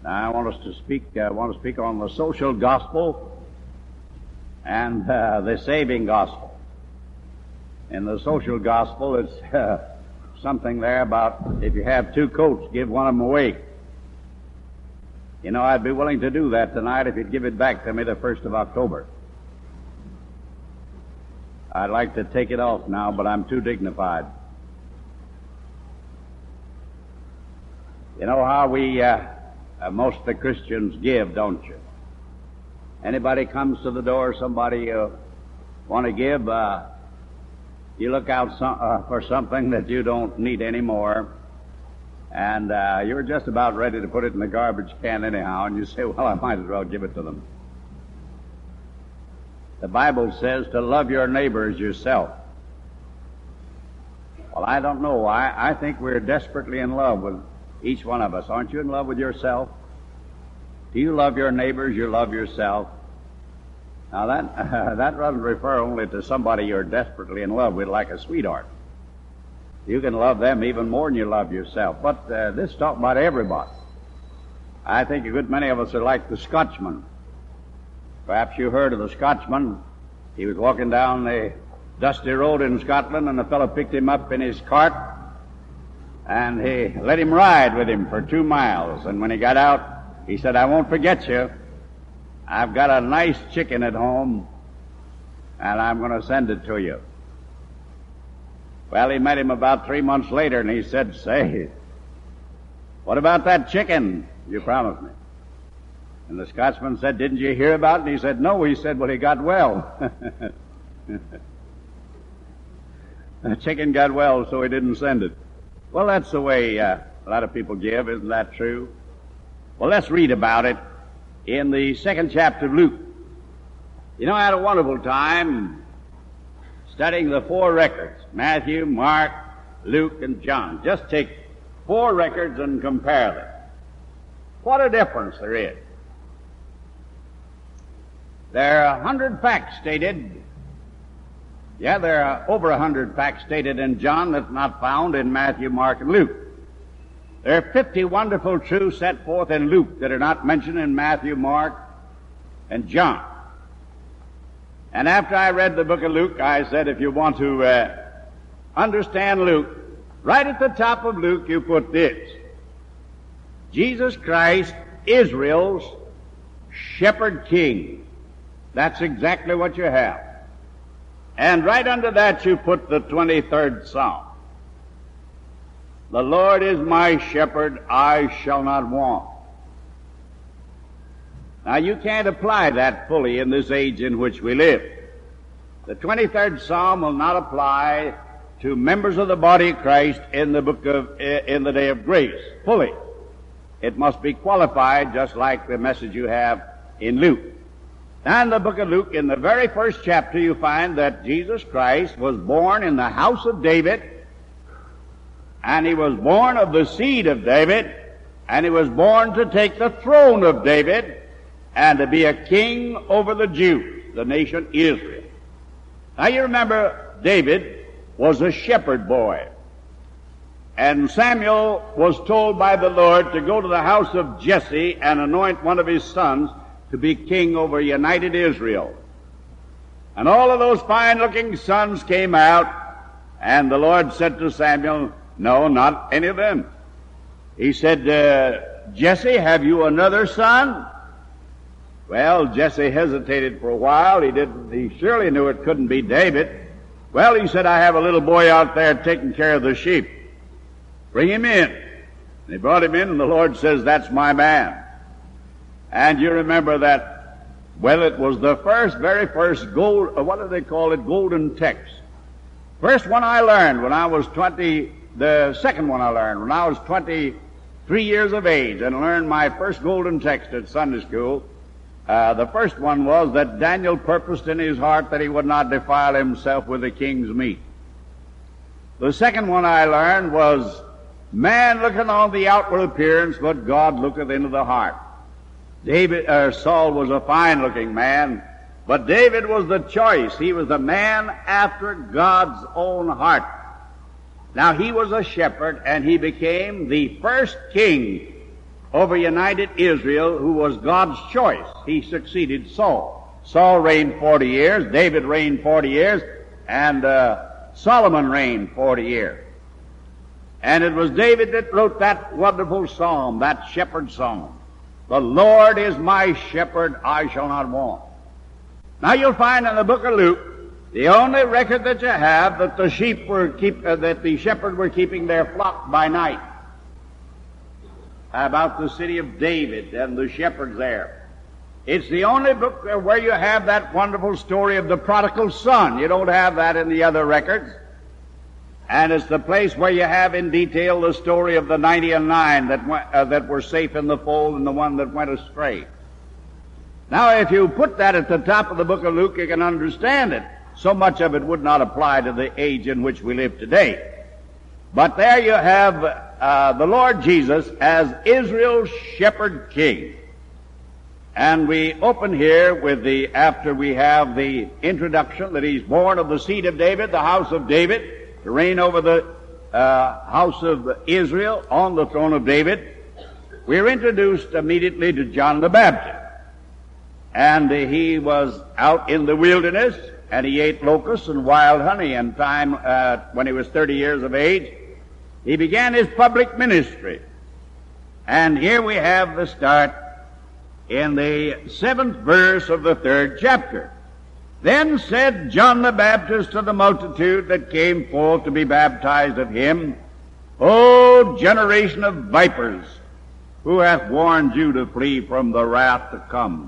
I want to speak on the social gospel and the saving gospel. In the social gospel, it's something there about if you have two coats, give one of them away. You know, I'd be willing to do that tonight if you'd give it back to me the 1st of October. I'd like to take it off now, but I'm too dignified. You know how we, most of the Christians give, don't you? Anybody comes to the door, somebody want to give, you look out for something that you don't need anymore, and you're just about ready to put it in the garbage can anyhow, and you say, well, I might as well give it to them. The Bible says to love your neighbor as yourself. Well, I don't know. I think we're desperately in love with each one of us. Aren't you in love with yourself? Do you love your neighbors? You love yourself? Now that doesn't refer only to somebody you're desperately in love with, like a sweetheart. You can love them even more than you love yourself. But this is talking about everybody. I think a good many of us are like the Scotchman. Perhaps you heard of the Scotchman. He was walking down the dusty road in Scotland, and a fellow picked him up in his cart, and he let him ride with him for 2 miles. And when he got out, he said, I won't forget you. I've got a nice chicken at home, and I'm going to send it to you. Well, he met him about 3 months later, and he said, say, what about that chicken you promised me? And the Scotsman said, didn't you hear about it? And he said, no. He said, well, he got well. The chicken got well, so he didn't send it. Well, that's the way a lot of people give. Isn't that true? Well, let's read about it in the 2nd chapter of Luke. You know, I had a wonderful time studying the 4 records, Matthew, Mark, Luke, and John. Just take 4 records and compare them. What a difference there is. There are 100 facts stated. Yeah, there are over 100 facts stated in John that's not found in Matthew, Mark, and Luke. There are 50 wonderful truths set forth in Luke that are not mentioned in Matthew, Mark, and John. And after I read the book of Luke, I said, if you want to understand Luke, right at the top of Luke you put this: Jesus Christ, Israel's shepherd king. That's exactly what you have. And right under that you put the 23rd Psalm. The Lord is my shepherd, I shall not want. Now you can't apply that fully in this age in which we live. The 23rd Psalm will not apply to members of the body of Christ in the day of grace fully. It must be qualified just like the message you have in Luke. Now in the book of Luke, in the very first chapter, you find that Jesus Christ was born in the house of David, and he was born of the seed of David, and he was born to take the throne of David and to be a king over the Jews, the nation Israel. Now you remember David was a shepherd boy, and Samuel was told by the Lord to go to the house of Jesse and anoint one of his sons to be king over united Israel. And all of those fine-looking sons came out, and the Lord said to Samuel, no, not any of them. He said, Jesse, have you another son? Well, Jesse hesitated for a while. He surely knew it couldn't be David. Well, he said, I have a little boy out there taking care of the sheep. Bring him in. And they brought him in, and the Lord says, that's my man. And you remember that, well, it was the very first golden text. First one I learned when I was 20, the second one I learned when I was 23 years of age and learned my first golden text at Sunday school. The first one was that Daniel purposed in his heart that he would not defile himself with the king's meat. The second one I learned was, man looketh on the outward appearance, but God looketh into the heart. Saul was a fine-looking man, but David was the choice. He was a man after God's own heart. Now he was a shepherd, and he became the first king over united Israel, who was God's choice. He succeeded Saul. Saul reigned 40 years, David reigned 40 years, and Solomon reigned 40 years. And it was David that wrote that wonderful psalm, that shepherd song. The Lord is my shepherd, I shall not want. Now you'll find in the book of Luke, the only record that you have that the shepherd were keeping their flock by night. About the city of David and the shepherds there. It's the only book where you have that wonderful story of the prodigal son. You don't have that in the other records. And it's the place where you have in detail the story of the 99 that were safe in the fold and the one that went astray. Now, if you put that at the top of the book of Luke, you can understand it. So much of it would not apply to the age in which we live today. But there you have the Lord Jesus as Israel's shepherd king. And we open here with after we have the introduction that he's born of the seed of David, the house of David, to reign over the house of Israel on the throne of David, we're introduced immediately to John the Baptist. And he was out in the wilderness, and he ate locusts and wild honey. And when he was 30 years of age, he began his public ministry. And here we have the start in the 7th verse of the 3rd chapter. Then said John the Baptist to the multitude that came forth to be baptized of him, O generation of vipers, who hath warned you to flee from the wrath to come?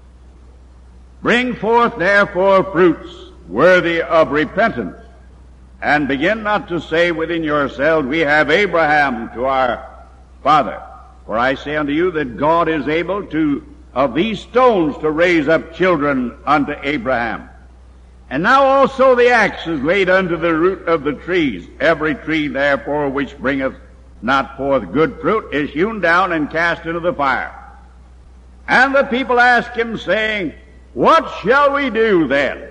Bring forth therefore fruits worthy of repentance, and begin not to say within yourselves, We have Abraham to our father. For I say unto you that God is able of these stones to raise up children unto Abraham. And now also the axe is laid unto the root of the trees. Every tree therefore which bringeth not forth good fruit is hewn down and cast into the fire. And the people asked him, saying, What shall we do then?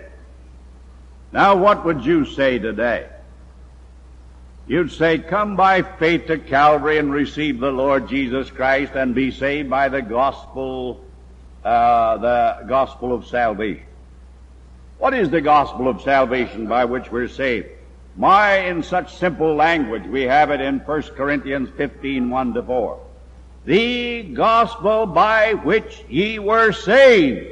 Now what would you say today? You'd say, come by faith to Calvary and receive the Lord Jesus Christ and be saved by the gospel of salvation. What is the gospel of salvation by which we're saved? In such simple language, we have it in 1 Corinthians 15, 1-4. The gospel by which ye were saved.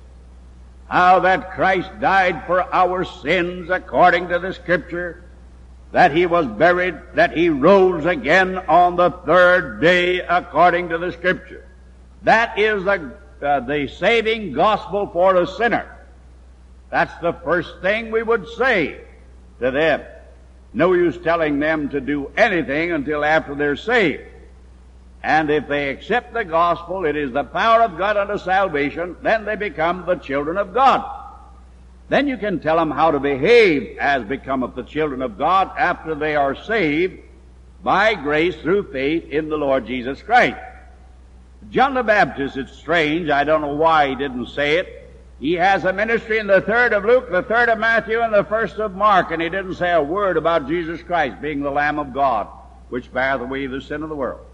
How that Christ died for our sins according to the Scripture, that he was buried, that he rose again on the 3rd day according to the Scripture. That is the saving gospel for a sinner. That's the first thing we would say to them. No use telling them to do anything until after they're saved. And if they accept the gospel, it is the power of God unto salvation, then they become the children of God. Then you can tell them how to behave as becometh the children of God after they are saved by grace through faith in the Lord Jesus Christ. John the Baptist, it's strange, I don't know why he didn't say it. He has a ministry in the 3rd of Luke, the 3rd of Matthew, and the 1st of Mark, and he didn't say a word about Jesus Christ being the Lamb of God, which beareth away the sin of the world.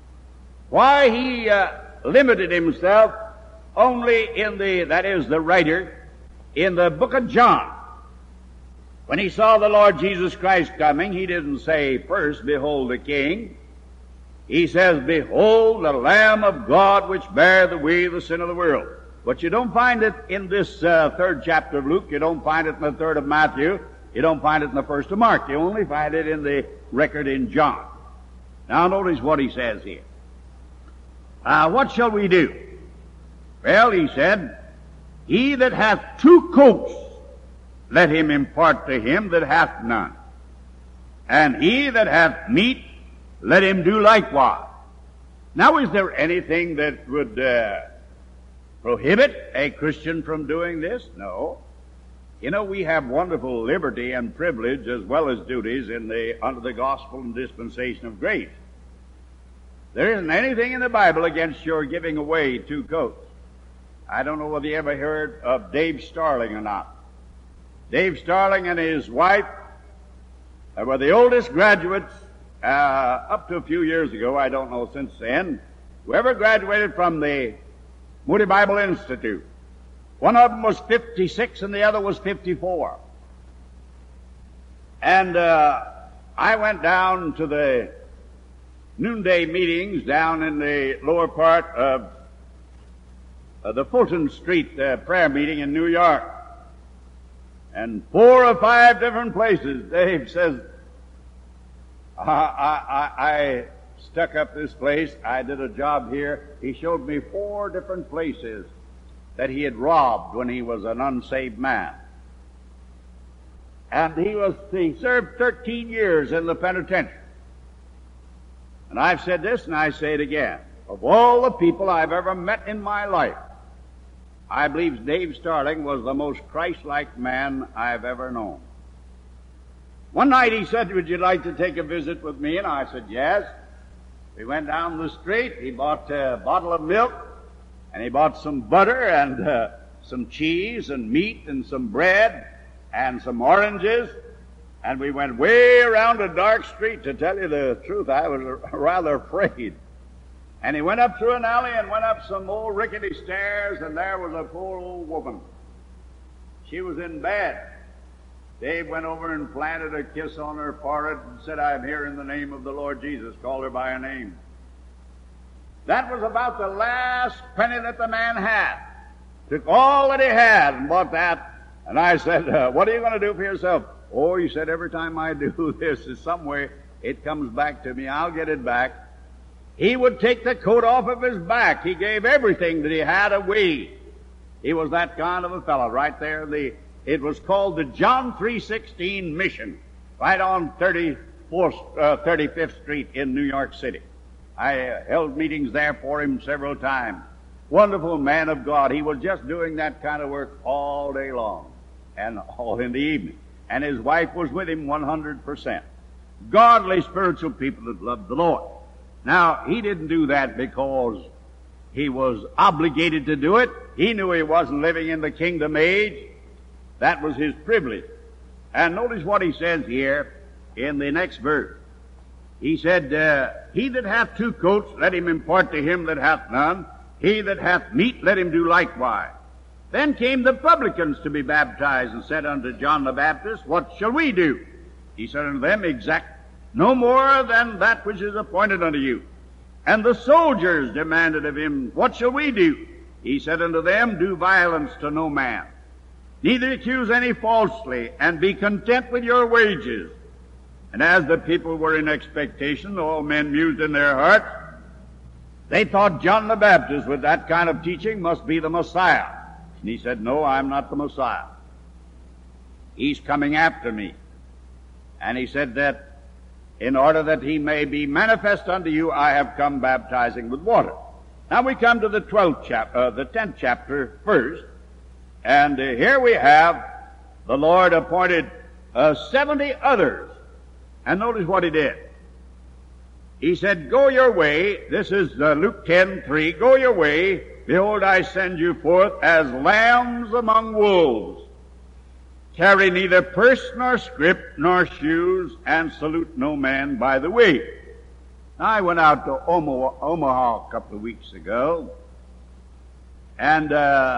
Why he limited himself only the writer, in the book of John. When he saw the Lord Jesus Christ coming, he didn't say first, Behold the King. He says, Behold the Lamb of God which beareth away the sin of the world. But you don't find it in this 3rd chapter of Luke. You don't find it in the 3rd of Matthew. You don't find it in the 1st of Mark. You only find it in the record in John. Now notice what he says here. What shall we do? Well, he said, He that hath 2 coats, let him impart to him that hath none. And he that hath meat, let him do likewise. Now, is there anything that would prohibit a Christian from doing this? No. You know, we have wonderful liberty and privilege as well as duties under the gospel and dispensation of grace. There isn't anything in the Bible against your giving away 2 coats. I don't know whether you ever heard of Dave Starling or not. Dave Starling and his wife were the oldest graduates up to a few years ago. I don't know since then. whoever graduated from the Moody Bible Institute. One of them was 56 and the other was 54. And I went down to the noonday meetings down in the lower part of the Fulton Street prayer meeting in New York. And 4 or 5 different places, Dave says, I stuck up this place. I did a job here. He showed me 4 different places that he had robbed when he was an unsaved man. And he served 13 years in the penitentiary. And I've said this and I say it again. Of all the people I've ever met in my life, I believe Dave Starling was the most Christ-like man I've ever known. One night he said, "Would you like to take a visit with me?" And I said, "Yes." We went down the street. He bought a bottle of milk, and he bought some butter and some cheese and meat and some bread and some oranges. And we went way around a dark street. To tell you the truth, I was rather afraid. And he went up through an alley and went up some old rickety stairs, and there was a poor old woman. She was in bed. Dave went over and planted a kiss on her forehead and said, "I'm here in the name of the Lord Jesus." Called her by her name. That was about the last penny that the man had. Took all that he had and bought that. And I said, "What are you going to do for yourself?" "Oh," he said, "every time I do this, in some way, it comes back to me. I'll get it back." He would take the coat off of his back. He gave everything that he had away. He was that kind of a fellow right there. It was called the John 3:16 Mission, right on 35th Street in New York City. I held meetings there for him several times. Wonderful man of God. He was just doing that kind of work all day long and all in the evening. And his wife was with him 100%. Godly, spiritual people that loved the Lord. Now, he didn't do that because he was obligated to do it. He knew he wasn't living in the kingdom age. That was his privilege. And notice what he says here in the next verse. He said, "He that hath 2 coats, let him impart to him that hath none. He that hath meat, let him do likewise." Then came the publicans to be baptized, and said unto John the Baptist, "What shall we do?" He said unto them, "Exact no more than that which is appointed unto you." And the soldiers demanded of him, "What shall we do?" He said unto them, "Do violence to no man, neither accuse any falsely, and be content with your wages." And as the people were in expectation, all men mused in their hearts. They thought John the Baptist, with that kind of teaching, must be the Messiah. And he said, "No, I'm not the Messiah. He's coming after me." And he said that in order that he may be manifest unto you, I have come baptizing with water. Now we come to the 10th chapter first. And here we have the Lord appointed 70 others. And notice what he did. He said, "Go your way." This is Luke 10:3. "Go your way. Behold, I send you forth as lambs among wolves. Carry neither purse nor scrip nor shoes, and salute no man by the way." Now, I went out to Omaha a couple of weeks ago. And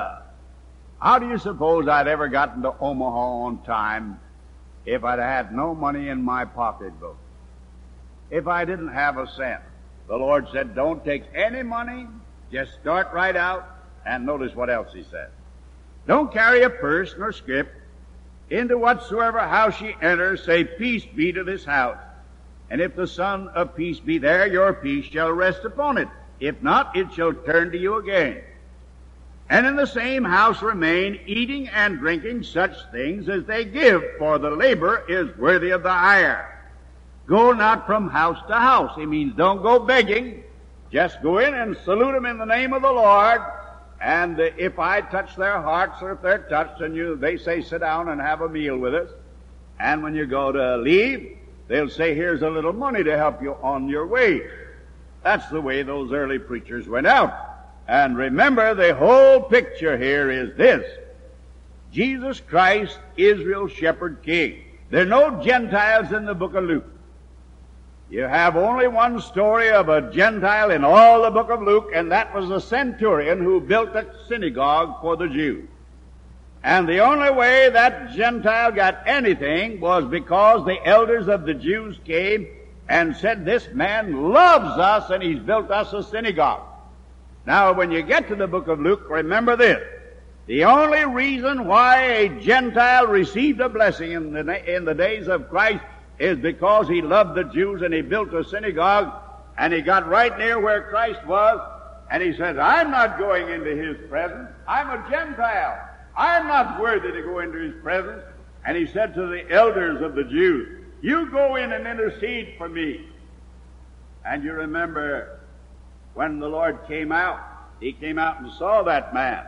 how do you suppose I'd ever gotten to Omaha on time if I'd had no money in my pocketbook? If I didn't have a cent? The Lord said, "Don't take any money. Just start right out." And notice what else he said. "Don't carry a purse nor scrip. Into whatsoever house ye enter, say, Peace be to this house. And if the Son of Peace be there, your peace shall rest upon it. If not, it shall turn to you again. And in the same house remain, eating and drinking such things as they give, for the labor is worthy of the hire. Go not from house to house." He means don't go begging. Just go in and salute them in the name of the Lord. And if I touch their hearts, or if they're touched, and they say, "Sit down and have a meal with us." And when you go to leave, they'll say, "Here's a little money to help you on your way." That's the way those early preachers went out. And remember, the whole picture here is this. Jesus Christ, Israel's shepherd king. There are no Gentiles in the book of Luke. You have only one story of a Gentile in all the book of Luke, and that was the centurion who built a synagogue for the Jews. And the only way that Gentile got anything was because the elders of the Jews came and said, this man loves us and he's built us a synagogue. Now, when you get to the book of Luke, remember this. The only reason why a Gentile received a blessing in the days of Christ is because he loved the Jews and he built a synagogue and he got right near where Christ was and he said, I'm not going into his presence. I'm a Gentile. I'm not worthy to go into his presence. And he said to the elders of the Jews, you go in and intercede for me. And you remember when the Lord came out, he came out and saw that man.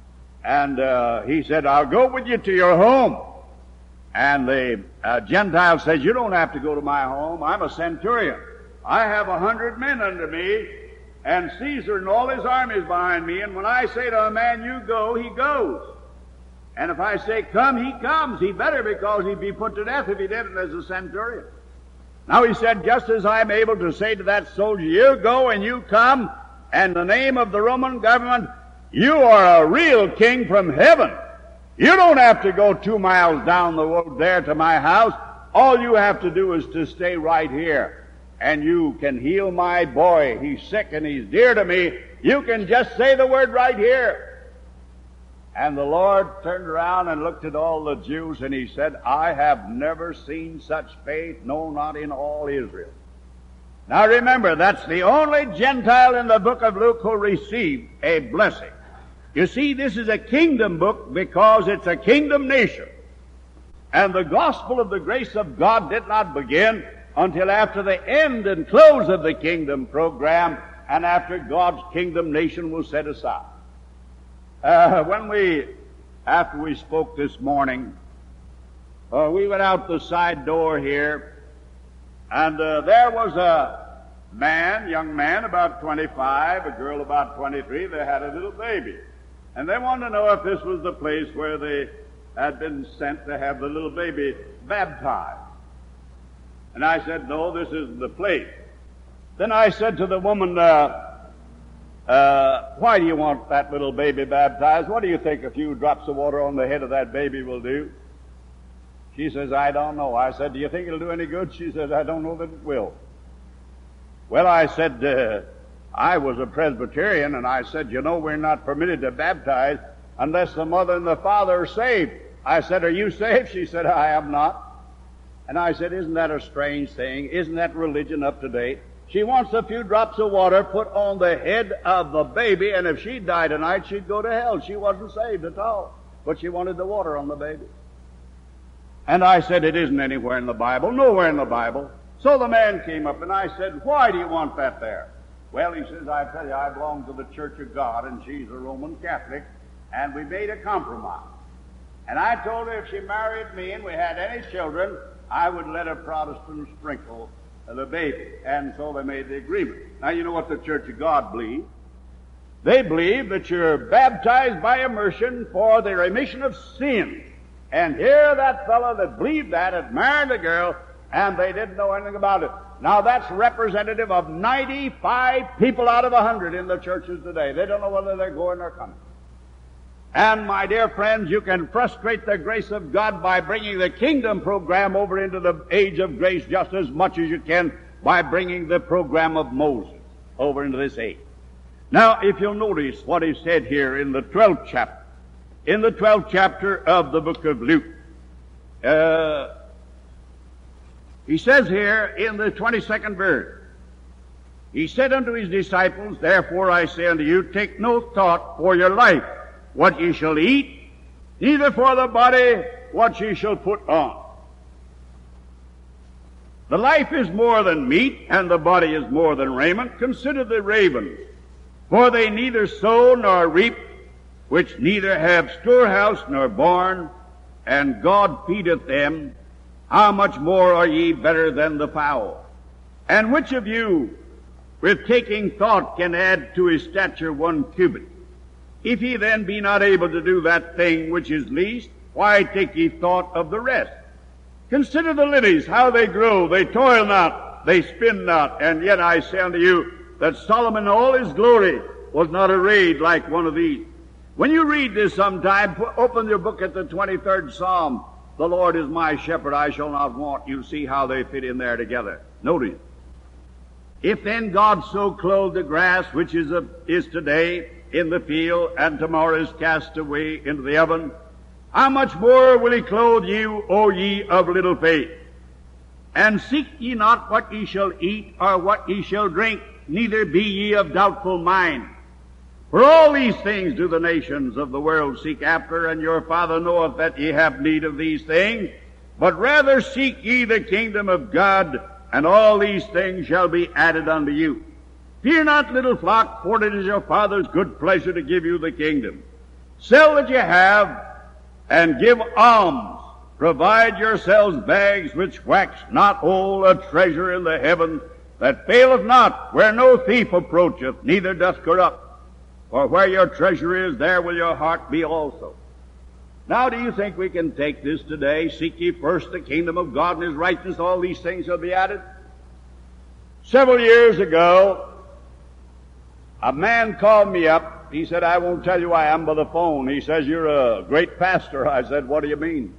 And he said, I'll go with you to your home. And the Gentile says, you don't have to go to my home. I'm a centurion. I have 100 men under me, and Caesar and all his armies behind me. And when I say to a man, you go, he goes. And if I say come, he comes. He better, because he'd be put to death if he didn't as a centurion. Now he said, just as I'm able to say to that soldier, you go and you come, and in the name of the Roman government, you are a real king from heaven. You don't have to go 2 miles down the road there to my house. All you have to do is to stay right here. And you can heal my boy. He's sick and he's dear to me. You can just say the word right here. And the Lord turned around and looked at all the Jews and he said, I have never seen such faith, no, not in all Israel. Now remember, that's the only Gentile in the book of Luke who received a blessing. You see, this is a kingdom book because it's a kingdom nation. And the gospel of the grace of God did not begin until after the end and close of the kingdom program and after God's kingdom nation was set aside. After we spoke this morning, we went out the side door here, and there was a young man about 25, a girl about 23. They had a little baby. And they wanted to know if this was the place where they had been sent to have the little baby baptized. And I said, no, this isn't the place. Then I said to the woman, why do you want that little baby baptized? What do you think a few drops of water on the head of that baby will do? She says, I don't know. I said, do you think it'll do any good? She says, I don't know that it will. Well, I said, I was a Presbyterian, and I said, you know, we're not permitted to baptize unless the mother and the father are saved. I said, are you saved? She said, I am not. And I said, isn't that a strange thing? Isn't that religion up to date? She wants a few drops of water put on the head of the baby, and if she died tonight, she'd go to hell. She wasn't saved at all, but she wanted the water on the baby. And I said, it isn't anywhere in the Bible, nowhere in the Bible. So the man came up, and I said, why do you want that there? Well, he says, I tell you, I belong to the Church of God, and she's a Roman Catholic, and we made a compromise. And I told her if she married me and we had any children, I would let a Protestant sprinkle the baby. And so they made the agreement. Now, you know what the Church of God believes? They believe that you're baptized by immersion for the remission of sin. And here that fellow that believed that had married a girl, and they didn't know anything about it. Now, that's representative of 95 people out of 100 in the churches today. They don't know whether they're going or coming. And, my dear friends, you can frustrate the grace of God by bringing the kingdom program over into the age of grace just as much as you can by bringing the program of Moses over into this age. Now, if you'll notice what is said here in the 12th chapter, of the book of Luke, he says here in the 22nd verse, he said unto his disciples, therefore I say unto you, take no thought for your life, what ye shall eat, neither for the body what ye shall put on. The life is more than meat, and the body is more than raiment. Consider the ravens, for they neither sow nor reap, which neither have storehouse nor barn, and God feedeth them. How much more are ye better than the fowl? And which of you, with taking thought, can add to his stature 1 cubit? If ye then be not able to do that thing which is least, why take ye thought of the rest? Consider the lilies, how they grow. They toil not, they spin not. And yet I say unto you that Solomon in all his glory was not arrayed like one of these. When you read this sometime, open your book at the 23rd Psalm. The Lord is my shepherd, I shall not want. You'll see how they fit in there together. Notice. If then God so clothe the grass, which is today in the field, and tomorrow is cast away into the oven, how much more will he clothe you, O ye of little faith? And seek ye not what ye shall eat, or what ye shall drink, neither be ye of doubtful mind. For all these things do the nations of the world seek after, and your Father knoweth that ye have need of these things. But rather seek ye the kingdom of God, and all these things shall be added unto you. Fear not, little flock, for it is your Father's good pleasure to give you the kingdom. Sell that ye have, and give alms. Provide yourselves bags which wax not old, a treasure in the heavens that faileth not, where no thief approacheth, neither doth corrupt. For where your treasure is, there will your heart be also. Now, do you think we can take this today? Seek ye first the kingdom of God and his righteousness, all these things shall be added? Several years ago, a man called me up. He said, I won't tell you I am by the phone. He says, you're a great pastor. I said, what do you mean?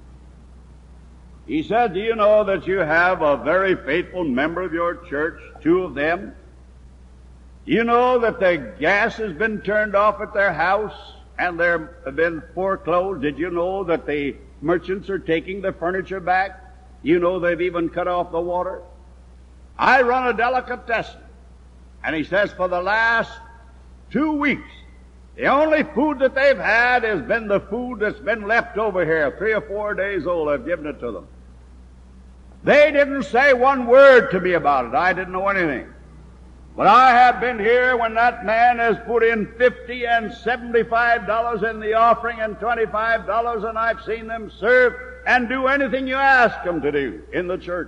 He said, do you know that you have a very faithful member of your church, two of them? You know that the gas has been turned off at their house and they've been foreclosed? Did you know that the merchants are taking the furniture back? You know they've even cut off the water? I run a delicatessen. And he says for the last 2 weeks, the only food that they've had has been the food that's been left over here, 3 or 4 days old. I've given it to them. They didn't say one word to me about it. I didn't know anything. But I have been here when that man has put in $50 and $75 in the offering and $25, and I've seen them serve and do anything you ask them to do in the church.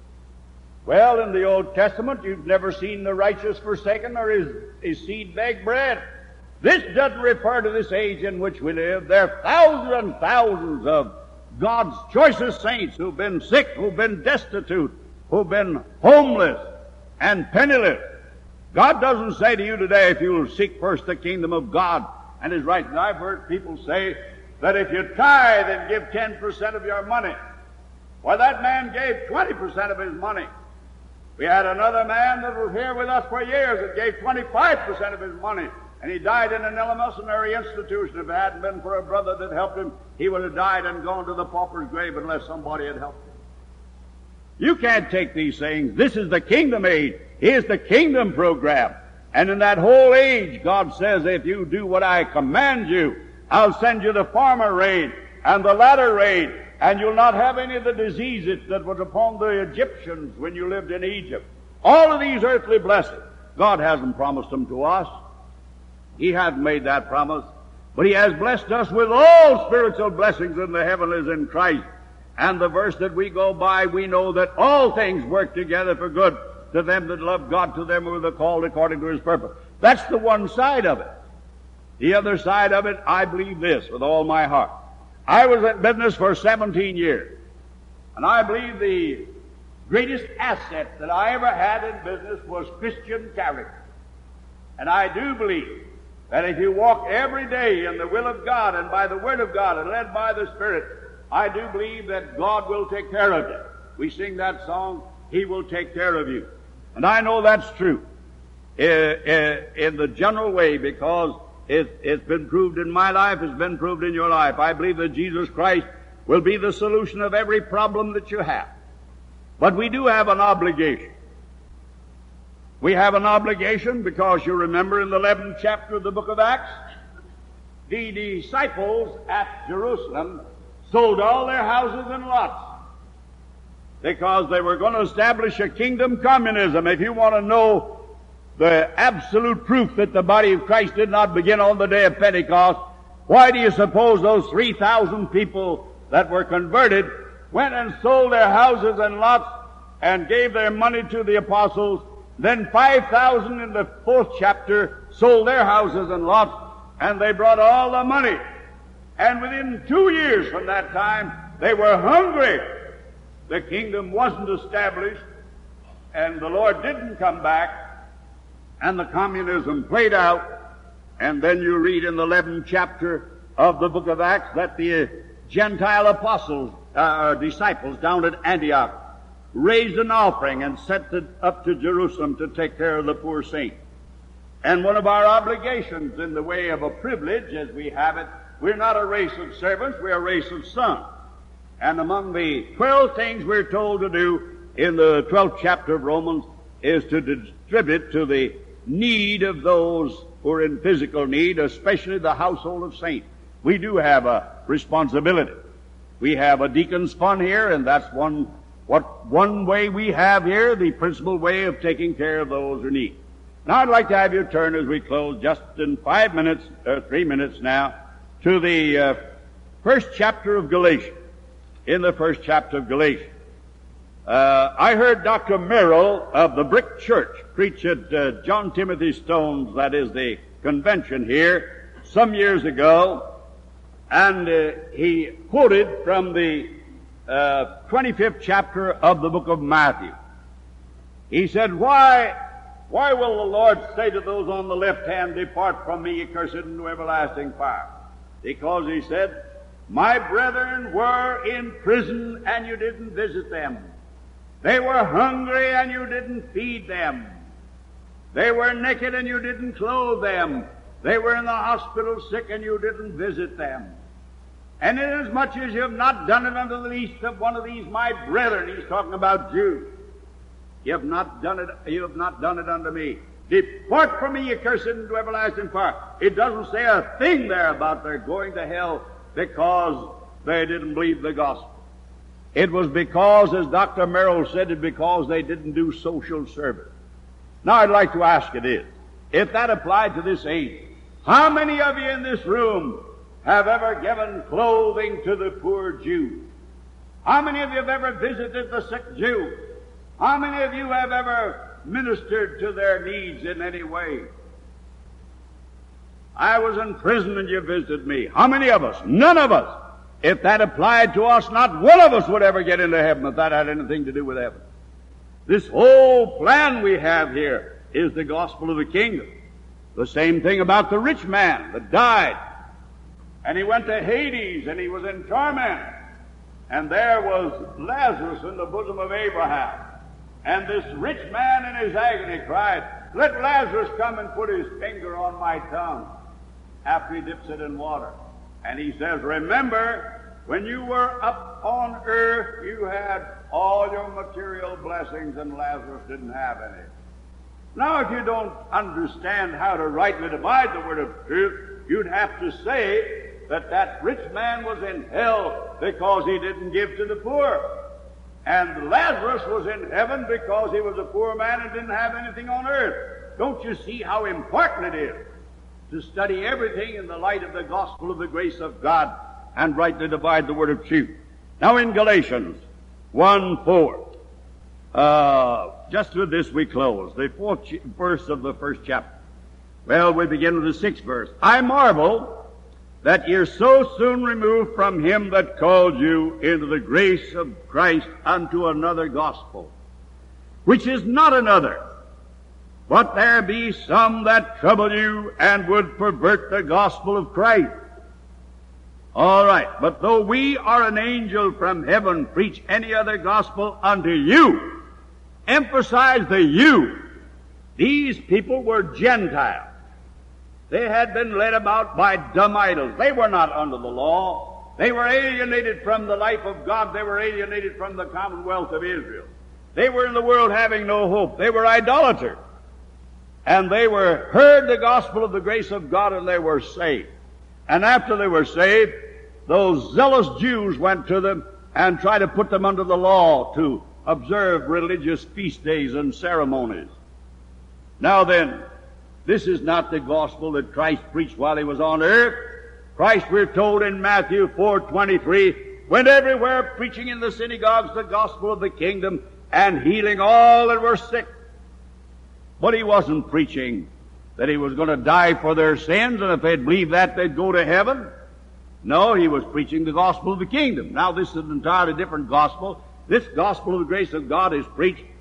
Well, in the Old Testament, you've never seen the righteous forsaken or his seed beg bread. This doesn't refer to this age in which we live. There are thousands and thousands of God's choicest saints who've been sick, who've been destitute, who've been homeless and penniless. God doesn't say to you today, if you'll seek first the kingdom of God and his righteousness. I've heard people say that if you tithe and give 10% of your money, well, that man gave 20% of his money. We had another man that was here with us for years that gave 25% of his money, and he died in an eleemosynary institution. If it hadn't been for a brother that helped him, he would have died and gone to the pauper's grave unless somebody had helped him. You can't take these things. This is the kingdom age. Here's the kingdom program. And in that whole age, God says, if you do what I command you, I'll send you the former rain and the latter rain, and you'll not have any of the diseases that was upon the Egyptians when you lived in Egypt. All of these earthly blessings, God hasn't promised them to us. He hasn't made that promise. But he has blessed us with all spiritual blessings in the heavenlies in Christ. And the verse that we go by, we know that all things work together for good to them that love God, to them who are called according to his purpose. That's the one side of it. The other side of it, I believe this with all my heart. I was in business for 17 years. And I believe the greatest asset that I ever had in business was Christian character. And I do believe that if you walk every day in the will of God and by the Word of God and led by the Spirit, I do believe that God will take care of you. We sing that song, He will take care of you. And I know that's true in the general way, because it's been proved in my life, it's been proved in your life. I believe that Jesus Christ will be the solution of every problem that you have. But we do have an obligation. We have an obligation because you remember in the 11th chapter of the book of Acts, the disciples at Jerusalem sold all their houses and lots because they were going to establish a kingdom communism. If you want to know the absolute proof that the body of Christ did not begin on the day of Pentecost, why do you suppose those 3,000 people that were converted went and sold their houses and lots and gave their money to the apostles? Then 5,000 in the 4th chapter sold their houses and lots, and they brought all the money. And within 2 years from that time, they were hungry. The kingdom wasn't established. and the Lord didn't come back, and the communism played out, and then you read in the 11th chapter of the book of Acts that the Gentile apostles, disciples down at Antioch raised an offering and sent it up to Jerusalem to take care of the poor saints. And one of our obligations in the way of a privilege, as we have it, we're not a race of servants, we're a race of sons. And among the 12 things we're told to do in the 12th chapter of Romans is to distribute to the need of those who are in physical need, especially the household of saints. We do have a responsibility. We have a deacon's fund here, and that's one way we have here, the principal way of taking care of those who need. Now I'd like to have you turn as we close just in 5 minutes, or 3 minutes now, to the first chapter of Galatians. In the first chapter of Galatians. I heard Dr. Merrill of the Brick Church preach at John Timothy Stone's, that is the convention here, some years ago, and he quoted from the 25th chapter of the book of Matthew. He said, Why will the Lord say to those on the left hand, Depart from me, ye cursed, into everlasting fire? Because he said, My brethren were in prison, and you didn't visit them. They were hungry, and you didn't feed them. They were naked, and you didn't clothe them. They were in the hospital sick, and you didn't visit them. And inasmuch as you have not done it unto the least of one of these my brethren, he's talking about Jews, you have not done it unto me. Depart from me, ye cursed, into everlasting fire. It doesn't say a thing there about their going to hell because they didn't believe the gospel. It was because, as Dr. Merrill said, it because they didn't do social service. Now I'd like to ask you this. If that applied to this age, how many of you in this room have ever given clothing to the poor Jew? How many of you have ever visited the sick Jew? How many of you have ever ministered to their needs in any way? I was in prison and you visited me. How many of us? None of us. If that applied to us, not one of us would ever get into heaven if that had anything to do with heaven. This whole plan we have here is the gospel of the kingdom. The same thing about the rich man that died. And he went to Hades and he was in torment. And there was Lazarus in the bosom of Abraham. And this rich man in his agony cried, Let Lazarus come and put his finger on my tongue, after he dips it in water. And he says, Remember, when you were up on earth, you had all your material blessings, and Lazarus didn't have any. Now, if you don't understand how to rightly divide the word of truth, you'd have to say that that rich man was in hell because he didn't give to the poor. And Lazarus was in heaven because he was a poor man and didn't have anything on earth. Don't you see how important it is to study everything in the light of the gospel of the grace of God and rightly divide the word of truth? Now in Galatians 1:4, just with this we close, the 4th verse of the first chapter. Well, we begin with the 6th verse. I marvel that you're so soon removed from him that called you into the grace of Christ unto another gospel, which is not another. But there be some that trouble you and would pervert the gospel of Christ. All right, but though we or an angel from heaven preach any other gospel unto you, emphasize the you. These people were Gentiles. They had been led about by dumb idols. They were not under the law. They were alienated from the life of God. They were alienated from the commonwealth of Israel. They were in the world having no hope. They were idolaters. And they heard the gospel of the grace of God, and they were saved. And after they were saved, those zealous Jews went to them and tried to put them under the law to observe religious feast days and ceremonies. Now then, this is not the gospel that Christ preached while he was on earth. Christ, we're told in Matthew 4:23, went everywhere preaching in the synagogues the gospel of the kingdom and healing all that were sick. But he wasn't preaching that he was going to die for their sins, and if they'd believe that, they'd go to heaven. No, he was preaching the gospel of the kingdom. Now, this is an entirely different gospel. This gospel of the grace of God is preached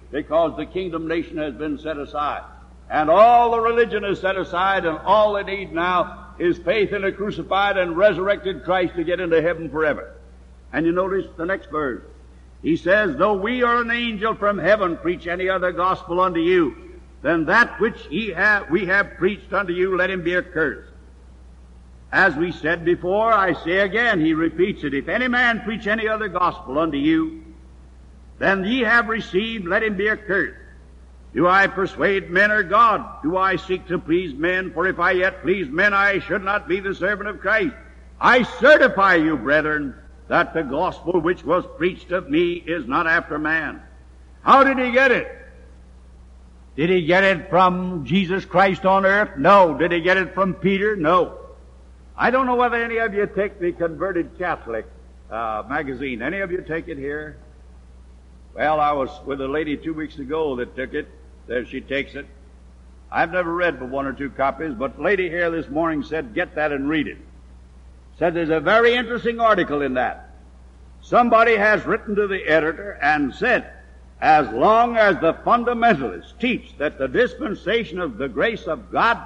because the kingdom nation has been set aside. And all the religion is set aside, and all they need now is faith in a crucified and resurrected Christ to get into heaven forever. And you notice the next verse. He says, though we or an angel from heaven preach any other gospel unto you than that which we have preached unto you, let him be accursed. As we said before, I say again, he repeats it, if any man preach any other gospel unto you than ye have received, let him be accursed. Do I persuade men or God? Do I seek to please men? For if I yet please men, I should not be the servant of Christ. I certify you, brethren, that the gospel which was preached of me is not after man. How did he get it? Did he get it from Jesus Christ on earth? No. Did he get it from Peter? No. I don't know whether any of you take the Converted Catholic magazine. Any of you take it here? Well, I was with a lady 2 weeks ago that took it. There she takes it. I've never read but 1 or 2 copies, but lady here this morning said, get that and read it. Said there's a very interesting article in that. Somebody has written to the editor and said, as long as the fundamentalists teach that the dispensation of the grace of God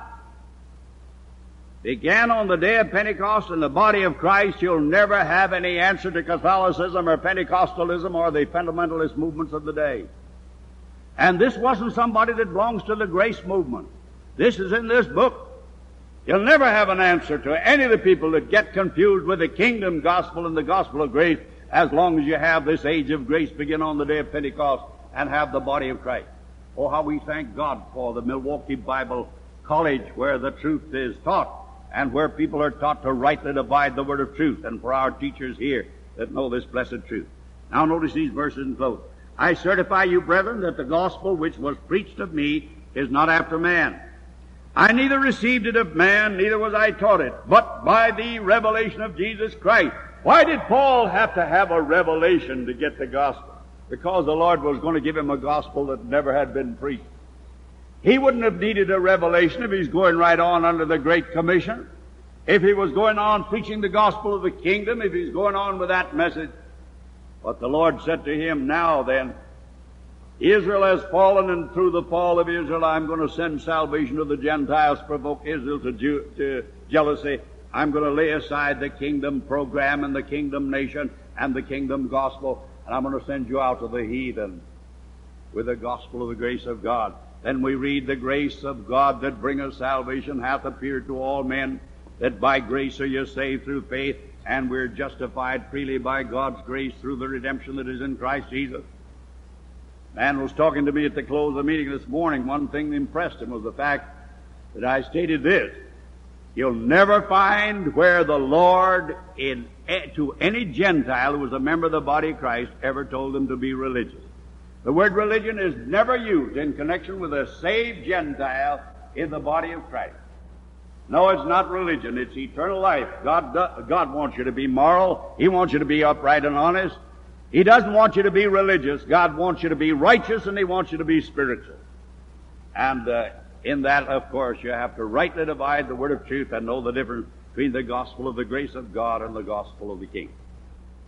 began on the day of Pentecost in the body of Christ, you'll never have any answer to Catholicism or Pentecostalism or the fundamentalist movements of the day. And this wasn't somebody that belongs to the grace movement. This is in this book. You'll never have an answer to any of the people that get confused with the kingdom gospel and the gospel of grace as long as you have this age of grace begin on the day of Pentecost and have the body of Christ. Oh, how we thank God for the Milwaukee Bible College where the truth is taught and where people are taught to rightly divide the word of truth, and for our teachers here that know this blessed truth. Now notice these verses in close. I certify you, brethren, that the gospel which was preached of me is not after man. I neither received it of man, neither was I taught it, but by the revelation of Jesus Christ. Why did Paul have to have a revelation to get the gospel? Because the Lord was going to give him a gospel that never had been preached. He wouldn't have needed a revelation if he's going right on under the Great Commission. If he was going on preaching the gospel of the kingdom, if he's going on with that message. But the Lord said to him, now then, Israel has fallen, and through the fall of Israel I'm going to send salvation to the Gentiles, provoke Israel to jealousy. I'm going to lay aside the kingdom program and the kingdom nation and the kingdom gospel, and I'm going to send you out to the heathen with the gospel of the grace of God. Then we read, the grace of God that bringeth salvation hath appeared to all men, that by grace are you saved through faith, and we're justified freely by God's grace through the redemption that is in Christ Jesus. Man was talking to me at the close of the meeting this morning. One thing that impressed him was the fact that I stated this. You'll never find where the Lord, to any Gentile who was a member of the body of Christ, ever told them to be religious. The word religion is never used in connection with a saved Gentile in the body of Christ. No, it's not religion. It's eternal life. God wants you to be moral. He wants you to be upright and honest. He doesn't want you to be religious. God wants you to be righteous, and He wants you to be spiritual. And in that, of course, you have to rightly divide the word of truth and know the difference between the gospel of the grace of God and the gospel of the King.